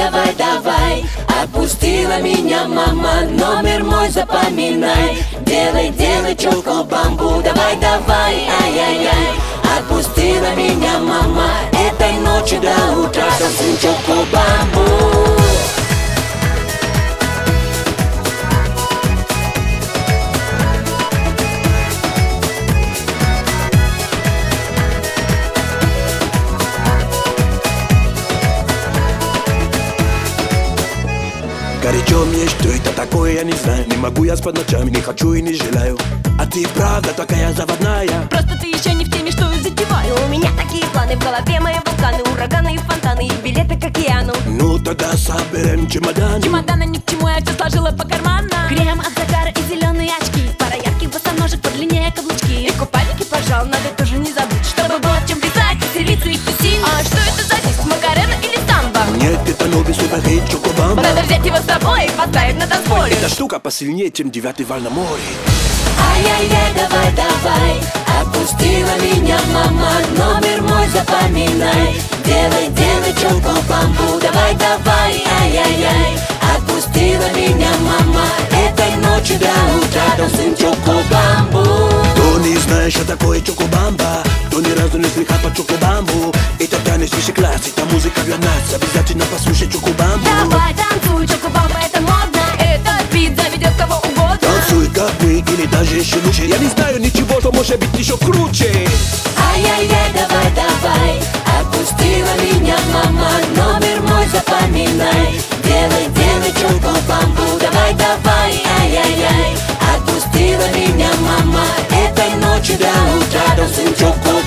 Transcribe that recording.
давай, давай. Отпустила меня мама, номер мой запоминай. Делай, делай чоко-бамбу, давай, давай, ай-яй-яй. Отпустила меня мама, этой ночи до утра танцуем чоко-бамбу. Горячо мне, что это такое, я не знаю. Не могу я спать ночами, не хочу и не желаю. А ты правда такая заводная. Просто ты еще не в теме, что я затеваю. У меня такие планы в голове, мои вулканы, ураганы и фонтаны, и билеты к океану. Ну тогда соберем чемодан. Чемодана ни к чему, я все сложила по карманам. Крем от загара и зеленые очки, пара ярких босоножек, подлиннее каблучки. И купальники, пожалуй, надо тоже не забыть, чтобы было в чем писать, веселиться и тусить. А что это за диск, Макарена или самбо? Нет, это новый суперхит чоко-бамба. Надо взять его с собой и поставить на танцполе. Эта штука посильнее, чем 9-й вал на море. Ай-яй-яй, давай, давай. Отпустила меня мама, номер мой запоминай. Делай, делай чоко-бамбу, давай, давай, ай-яй-яй. Отпустила меня мама, этой ночи до утра танцуем чоко-бамбу. Кто не знает, что такое чоко-бамба, кто ни разу не слыхал по чоко-бамбу. Это танец высший класс, это музыка для нас. Обязательно послушай чоко-бамбу. Давай танцуй, чоко-бамба, это модно. Этот бит заведет кого угодно. Танцуй как мы, или даже еще лучше. Я не знаю ничего, что может быть еще круче. Ай-яй-яй, давай, давай. Отпустила меня мама, номер мой запоминай. Делай, делай чоко-бамбу, давай, давай, ай-яй-яй. Отпустила меня мама, этой ночи до утра танцуем чоко.